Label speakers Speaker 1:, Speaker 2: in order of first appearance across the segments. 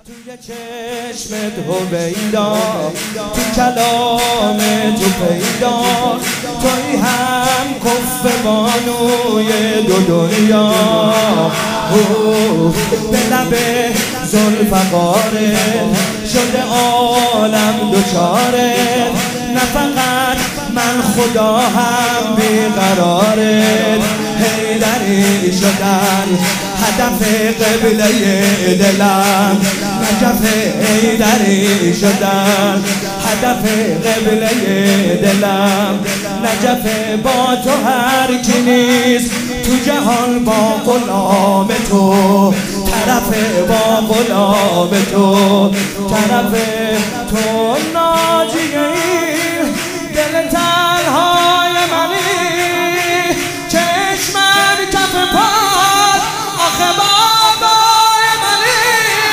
Speaker 1: توی چشمت هویدا، تو کلام تو پیدا، توی هم کف بانوی دو دنیا. به لب ذوالفقارت شده عالم دوچارت، نه فقط من خدا هم بیقرارت. حیدری شدن هدف قبله دلم، نجف حیدری شدن هدف قبله دلم. نجف با تو هر کی نیست تو جهان، با غلام تو طرف، با غلام تو طرف. تو ناجیه این دل تنهای منی، چشمم کف پاد آخه بابای منی.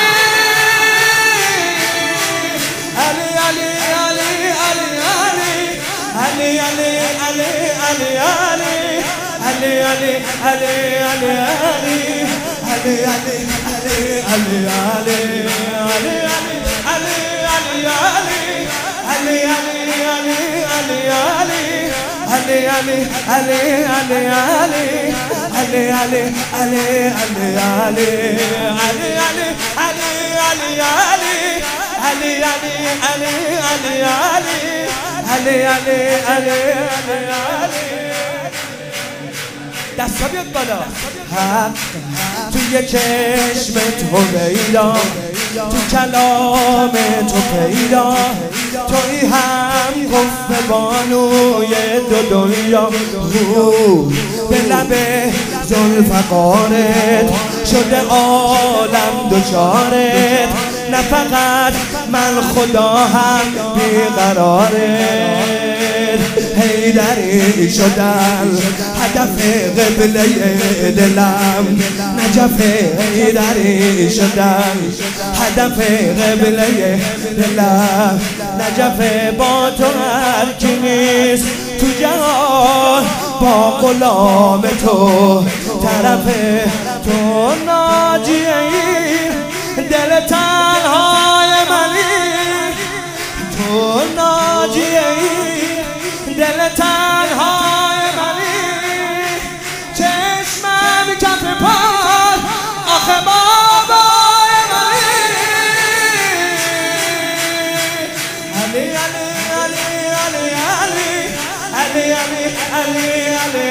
Speaker 1: علی علی علی علی علی علی علی علی علی علی علی علی علی دستا بیاد بالا. توی چشمت هویدا، تو کلام تو پیدا، توی هم کف بانوی دو دنیا. به لب ذوالفقارت شده عالم دوچارت، نه فقط من خدا هم بیقرارت. حیدری شدن هدف قبله دلم، نجف حیدری شدن هدف قبله دلم. نجف با تو هر کی نیست تو جهان، با غلام تو طرف. تو ناجیه این دل تنهای منی، تو ناجیه این دل تنهای منی. چشمم کف پاد آخه بابای منی. علی علی علی علی علی علی علی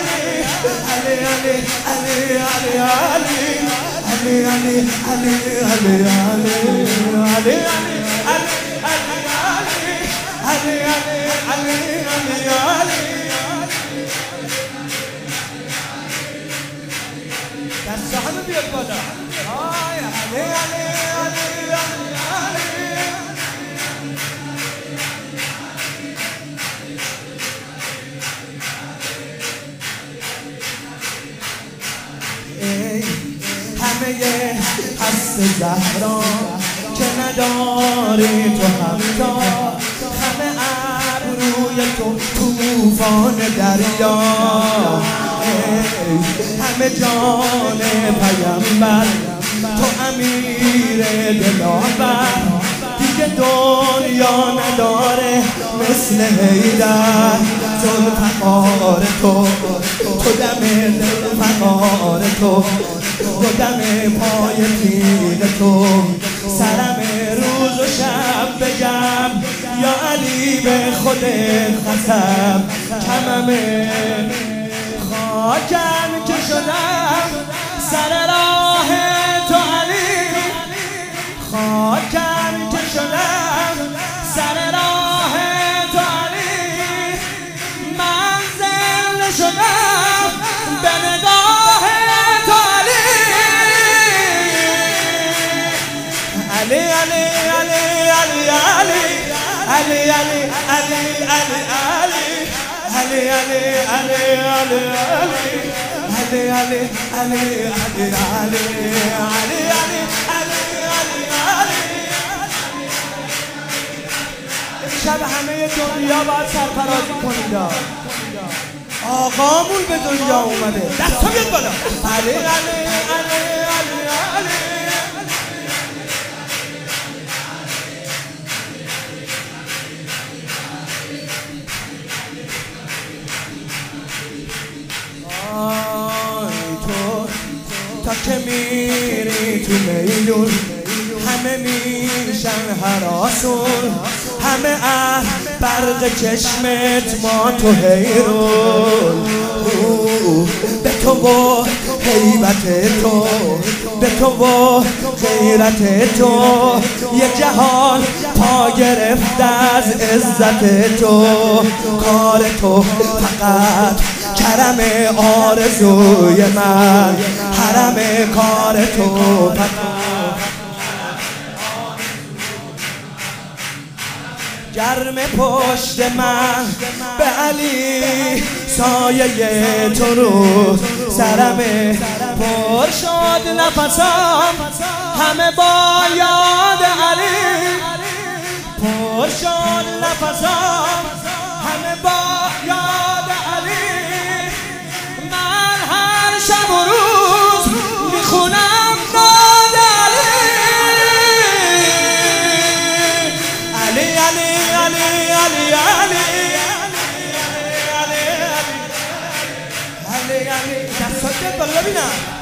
Speaker 1: دست همه بیاد بالا. همه هست زهرا که نداری تو همتا، همه ابروی تو طوفان دریا. همه جان پیامبر تو امیر دلاور، دیگه دنیا نداره مثل حیدر. ذوالفقار تو دم ذوالفقار تو دم پای تیغ تو، سرم روز و شب بگم یا علی به خودت خسم. کمم خاکم که شدم سر راه تو علی، خاکم که شدم سر راه تو علی. منزل شدم به نگاه تو علی. علی علی علی علی علی علی علی علی شب همه دنیا باید سرفرازی کنید. آقامون به دنیا اومده. دستا بیاد بالا. علی علی علی علی علی تو میدون همه میشن هراسون، همه از برق چشمت ما تو حیرون. به تو و حیبت تو، به تو و غیرت تو، یه جهان پا گرفت از عزت تو. کار تو فقط کرم آرزوی من، حرم کار تو فقط گرم پشت من به علی، سایه تو رو سرم پر شد نفسم همه با یاد علی، پر شد نفسم همه با یاد علی. من هر شب و روز میخونم نام علی، علی علی علی علی علی علی علی علی. دستات بالا ببینم.